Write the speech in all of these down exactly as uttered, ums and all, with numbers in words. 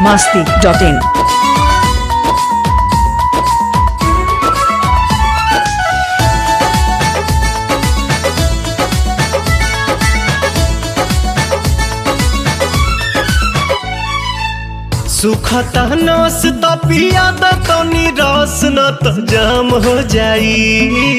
masti dot in. सुखता नस त पिया द तनी रस न त जाम हो जाई।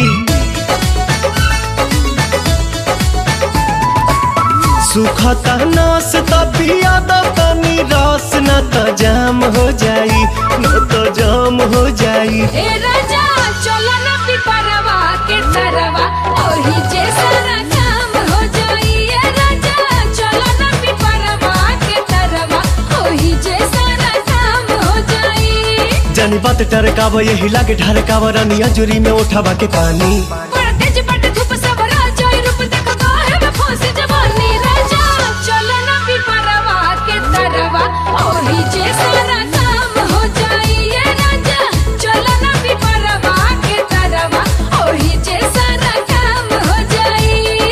सुखता नस त पिया द तनी रस न त जाम हो जाई, न त जाम हो जाई। ए राजा चलो न पिपरवा के तरवा ओही जे सारा काम हो जाई। ए राजा चलो न पिपरवा के तरवा ओही जे सारा काम हो जाई। जानी बात टरकाव यही लागे ढरकाव रानिया जुरी में उठावा के पानी। बड़ा तेज बट धूप सब राजा रूप देख काहे में फंसी जवानी। राजा चलो न पिपरवा के तरवा ओही जे सारा काम हो जाई। ए राजा चलो न पिपरवा के तरवा ओही जे सारा काम हो जाई।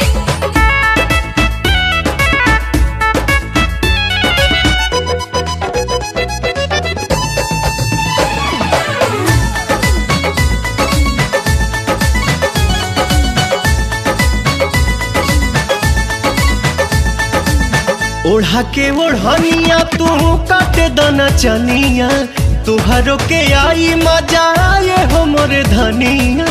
ओढ़ा के ओढ़निया तू काटे दना चनिया, तुहरो के आई मजा आए हो मोरे धनिया।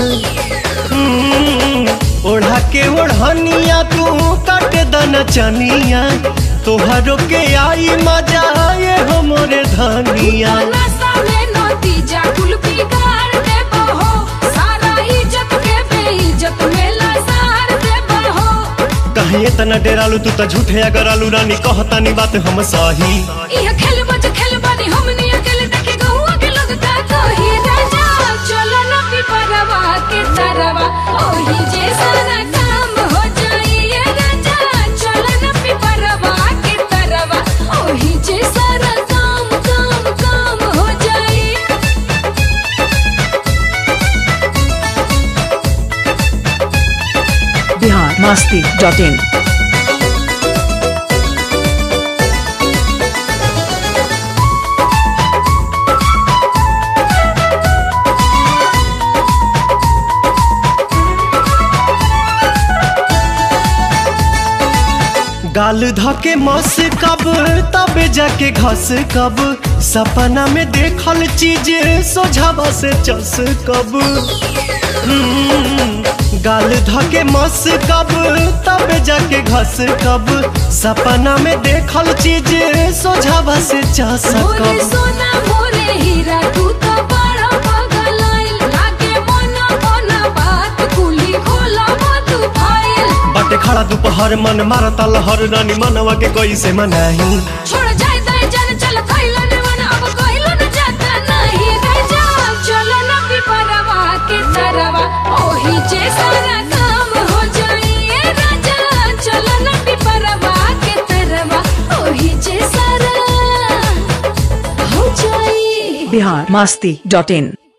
हम्म, ओढ़ा के ओढ़निया तू काटे दना चनिया, तुहरो के आई मजा आए हो मोरे धनिया। नशा में नतीजा कुल बिगाड़ देबो हो, सारा इज्जत के बेइज्जत में लसार देबो हो। कहीं इतना डेरालू तू तो झूठे अगर आलू रानी कहतानी बात हम सही। इह खेल बज खेल बानी हमनी अकेले देखे गहुआ के लोग का कही। राजा चलो न पिपरवा के तरवा ओही जे सारा काम हो जाई। ए राजा चलो न पिपरवा के तरवा ओही जे सारा काम काम काम हो जाई। Bihar masti dot in. गाल धके मस कब तबे जाके घस कब, सपना में देखल चीज सोझावा से चस कब। हम्म, गाल धके मस कब तबे जाके घस कब, सपना में देखल चीज सोझावा से चस मोरे कब। सोना मोरे हीरा तू तो बड़ा पगलाइल लागे मना मना बात कुली खोला मत फाइल। बाटे खड़ा दोपहर मन मारता लहर रानी मनवा के कोई से मनाही। छोड़ जाए दाई जान चल खइलो न मन अब कइलो न जाता नहीं। राजा चलो न पिपरवा के तरवा ओही जे सारा काम हो जाई। ए राजा चलो न पिपरवा के तरवा ओही जे सारा हो जाई। Bihar masti dot in.